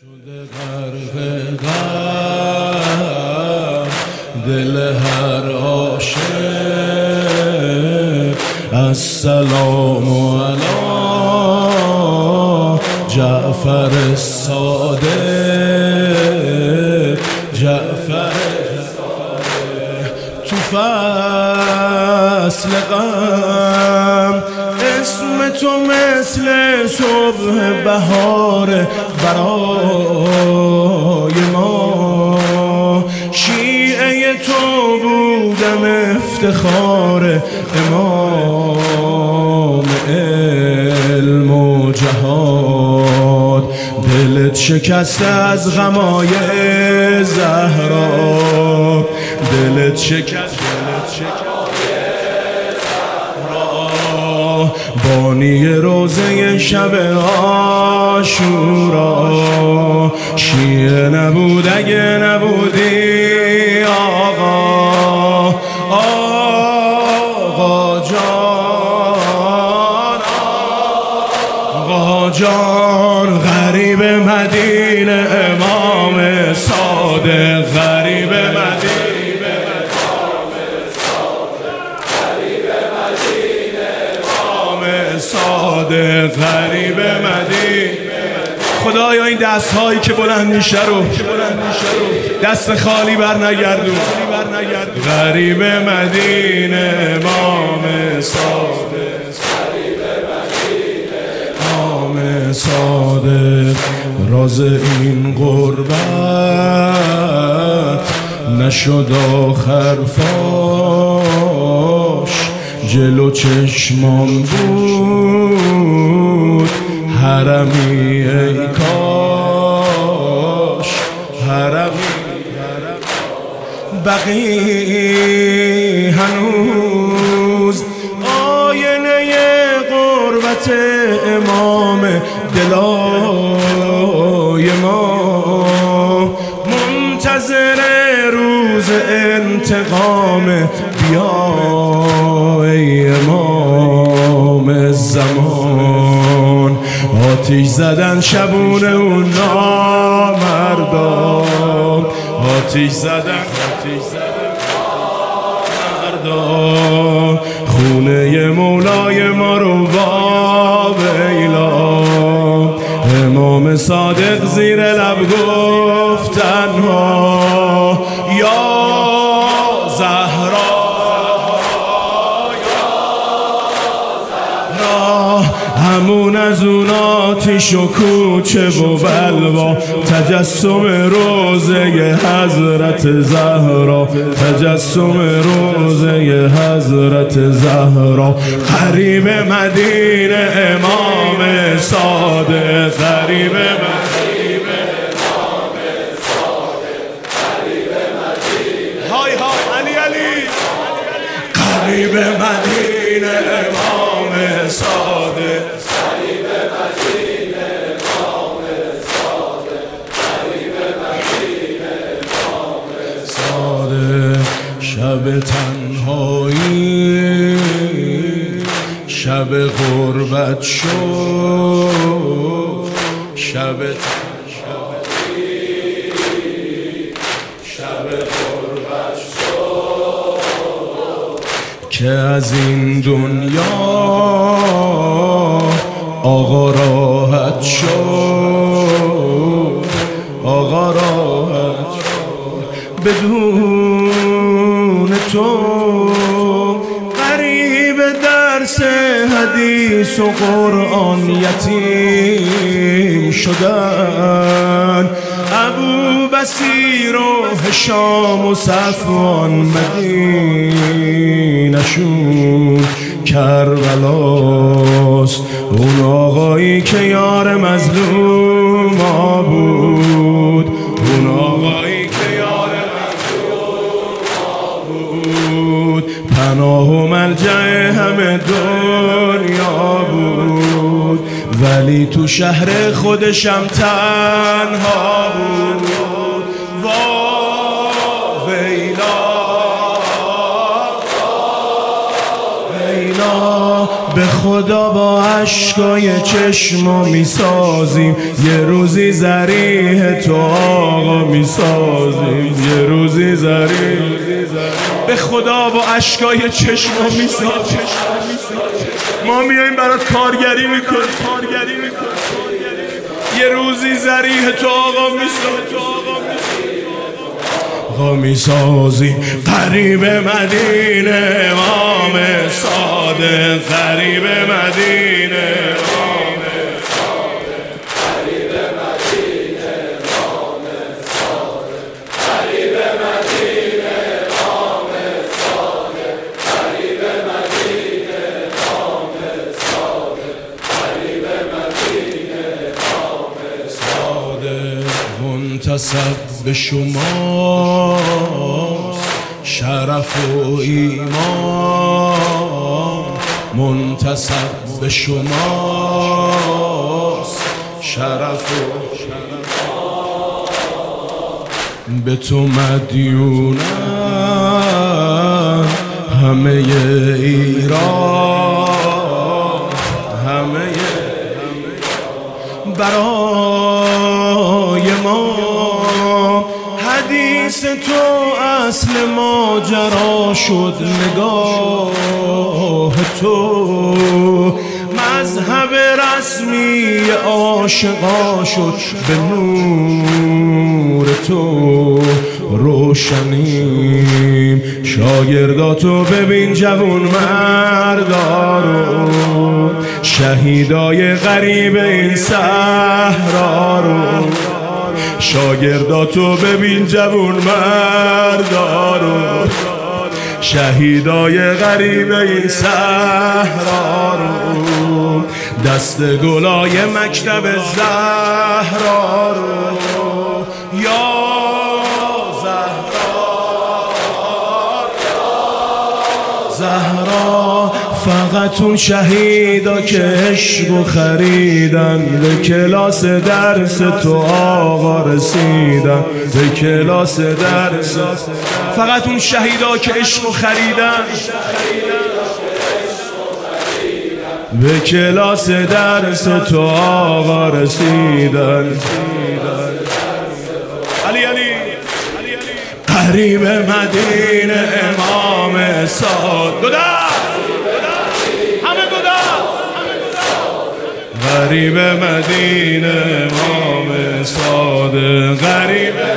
شده غرق غم دل هر عاشق. السلام علی جعفر الصادق، جعفر تو فصل غم اسم تو مثل صبح بهار برای ما. شیعه تو بودم افتخار، امام علم و جهاد. دلت شکسته از غمای زهرا، دلت شکسته بانی روزه شب عاشورا. شیعه نبود اگه نبودی آقا، آقا جان، آقا جان. غریب مدینه امام صادق، غریب مدینه صادق، غریب مدینه. خدایا این دست هایی که بلند میشه رو دست خالی بر نگردون. غریب مدینه امام صادق، امام صادق. راز این غربت نشد آخر فاش، جلو چشمام بود حرمی ای کاش، حرمی بقی هنوز آینه غربت امام دلای ما. منتظر روز انتقام بیا ای امام زمان. آتیش زدن شبونه اون نامردان، آتیش زدن نامردان. خونه مولای ما رو واویلا. امام صادق زیر لب گفتن ها یا زهرا، همون از اون آتیش و کوچه و بلوا. تجسم روزه حضرت زهرا، تجسم روزه حضرت زهرا. غریب مدینه امام صادق، غریب مدینه امام صادق، غریب مدینه های های علی علی. غریب مدینه امام صادق، غریب مدینه امام صادق، غریب مدینه امام صادق. شب تنهایی شب غربت شد، شب تنهایی شب غربت شد. که از این دنیا آقا راحت شد، آقا راحت شد بدون تو. غریب درس حدیث و قرآن یتیم شدن. ابو بصیر و هشام و صفوان مدینه‌شون کربلاست. اون آقایی که یار مظلوم ها بود، اون آقایی که یار مظلوم ها بود. پناه و ملجأ همه دنیا بود، ولی تو شهر خودشم تنها بود. ویلا به خدا با عشقای چشما میسازیم، یه روزی ذریح تو آقا میسازیم، یه روزی ذریح به خدا با عشقای چشما میسازیم. ما میاییم برات کارگری میکنیم، یه روزی ذریح تو آقا میسازیم. قریب مدینه امام صادق، قریب مدینه امام صادق، قریب مدینه امام صادق، قریب مدینه امام صادق، قریب مدینه امام صادق، قریب مدینه امام صادق. منتسب به شماست شرف و ایمان، منتسب به شماست شرف و ایمان. به تو مدیونم همه ایران، همه برای ما حدیث تو اصل ماجرا شد. نگاه تو مذهب رسمی عاشقا شد. به نور تو روشنیم، شاگرداتو ببین جوون مردا رو، شهیدای غریب این صحرا رو. شاگرداتو ببین جوون مردا رو، شهیدای غریب این صحرا رو. دست گلای مکتب زهرا رو. یا زهرا، فقط اون شهیدا که عشقو خریدن، به کلاس درس تو آقا رسیدن، به کلاس درس. فقط اون شهیدا که عشقو خریدن، به کلاس درس تو آقا رسیدن. علی علی قریب مدینه امام صادق، غریب مدینه امام صادق، غریب